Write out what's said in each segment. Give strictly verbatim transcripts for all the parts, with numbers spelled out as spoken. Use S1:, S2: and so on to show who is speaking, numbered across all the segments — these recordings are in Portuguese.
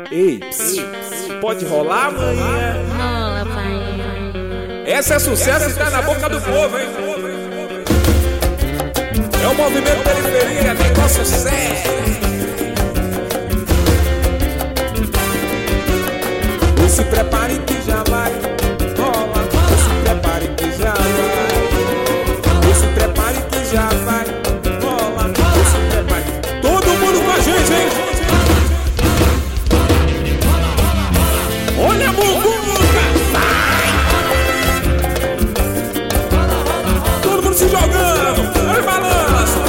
S1: Ei, psiu, pode rolar amanhã.
S2: Rola, pai.
S1: Essa é sucesso e tá na boca do povo, hein? É o movimento periferia, negócio sério. E se prepare que já vai rolar. E se prepare que já vai. E se prepare que já vai rolar. E se prepare. Todo mundo com a gente, hein? Olha a muvuca! Todo mundo se jogando! Olha o balanço!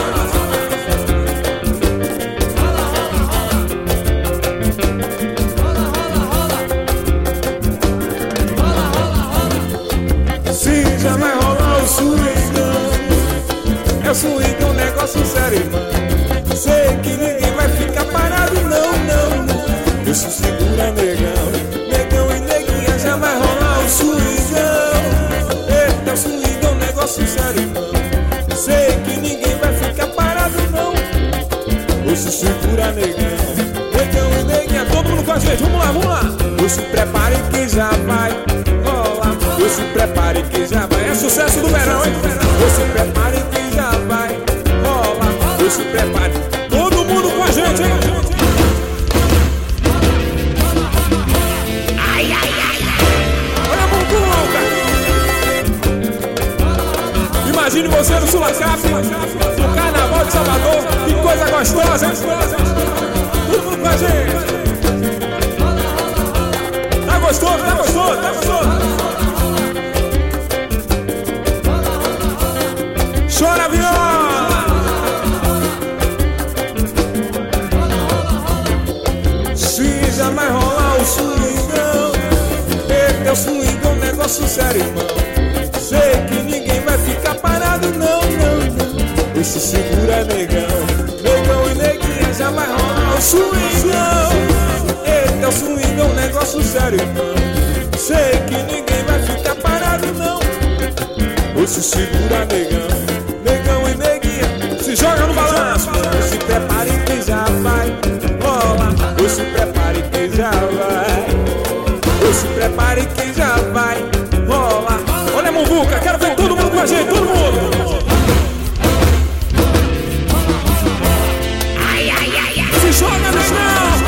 S1: Se já vai rolar o swingão, é o swing, é um negócio sério, irmão. Sei que ninguém vai ficar parado, não, não, não. Isso segura, negão. Negão e neguinha, já vai rolar o swingão. Eita, o swing é um negócio sério, irmão. Sei que ninguém vai ficar parado, não. Isso segura, negão. Negão e neguinha, todo mundo com a gente, vamos lá, vamos lá. Se prepare que já vai rolar. Se prepare que já vai. É sucesso do verão, hein? Se prepare que já vai rolar. Se prepare. Todo mundo com a gente, hein? Ai, ai, ai. Olha a muvuca. Imagine você no Sulacap, no Carnaval de Salvador. Que coisa gostosa, hein? Todo mundo com a gente. Tá gostoso, tá gostoso, tá gostoso. Chora, viola! Se já vai rolar o swingão, eita, o swing é um negócio sério, irmão. Sei que ninguém vai ficar parado, não, não, não. Esse segura, negão. Negão e neguinha, já vai rolar o swingão. Eita, o swing é um negócio sério, irmão. Sei que ninguém vai ficar parado, não. Esse segura, negão. Negão e neguinha, se joga no balanço. Se prepare que já vai rolar. Se prepare que já vai. Se prepare que já vai rolar. Olha a muvuca, quero ver todo mundo com a gente, todo mundo. Ai, ai, ai, ai. Se joga no chão.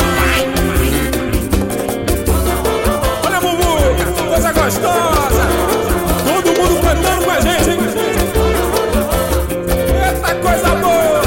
S1: Olha a muvuca, coisa gostosa. Todo mundo cantando com a gente, hein? Coisa boa!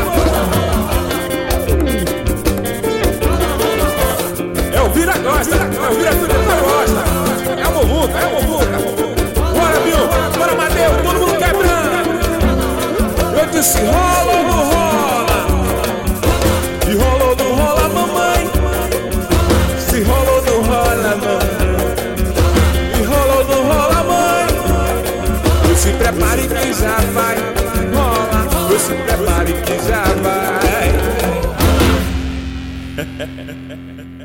S1: É o vira gosta, é o vira tudo que gosta. É o muvuca, é o muvuca. Bora, Bill, bora, Mateus, todo mundo quebrando. Eu disse rola ou não rola? E rola ou não rola, mamãe? Se rola ou não rola, mamãe? E rola ou não rola, mãe? E se prepare que já vai rolar. Se prepare que já vai.